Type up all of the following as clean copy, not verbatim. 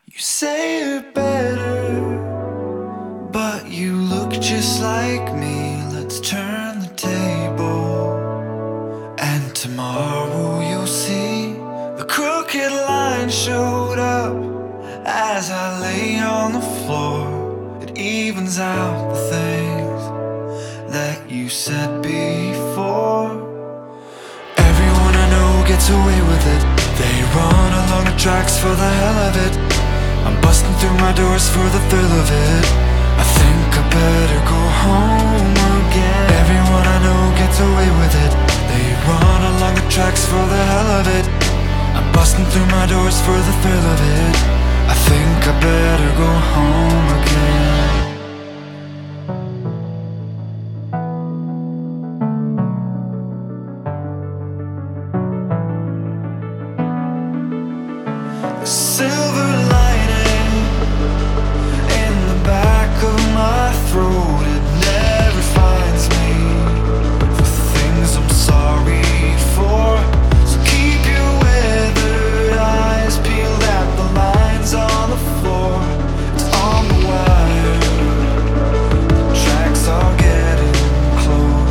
You say you're better, but you look just like me. Let's turn the table, and tomorrow you'll see the crooked line showed up as I lay on the floor. It evens out the things that you said before. Everyone I know gets away with it. They run along the tracks for the hell of it. I'm busting through my doors for the thrill of it. I think I better go home again. Everyone I know gets away with it. They run along the tracks for the hell of it. I'm busting through my doors for the thrill of it. I think I better go home again. The silver lining in the back of my throat, it never finds me for things I'm sorry for. So keep your weathered eyes peeled at the lines on the floor. It's on the wire, the tracks are getting close.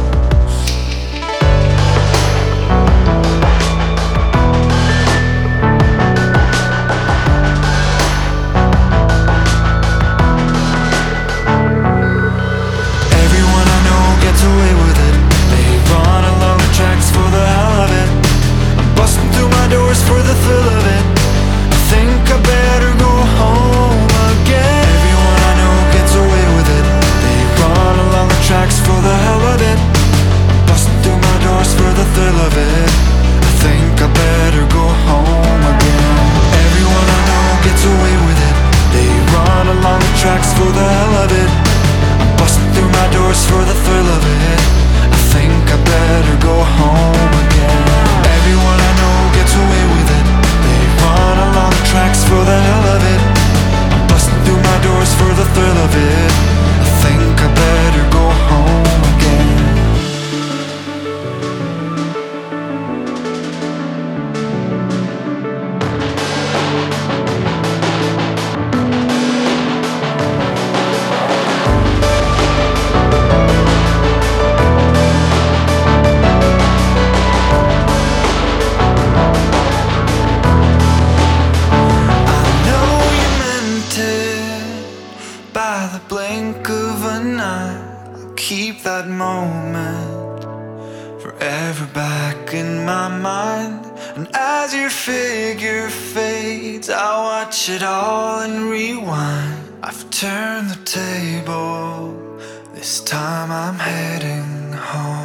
Everyone I know gets away with it. They run along the tracks for the hell of it. I'm busting through my doors for the thrill of it. I think I better go home again. Everyone I know gets away with it. They run along the tracks for the hell of it. I'm busting through my doors for the thrill of it. I think I better go home again. Everyone I know gets away with it. They run along the tracks for the hell of it. I'm busting through my doors for the thrill of it. I think I better go home again. Everyone I know gets away with it. They run along the tracks for the hell of it. I'm busting through my doors for the thrill of it. I think I better go home again. By the blink of an eye, I'll keep that moment forever back in my mind. And as your figure fades, I watch it all and rewind. I've turned the table, this time I'm heading home.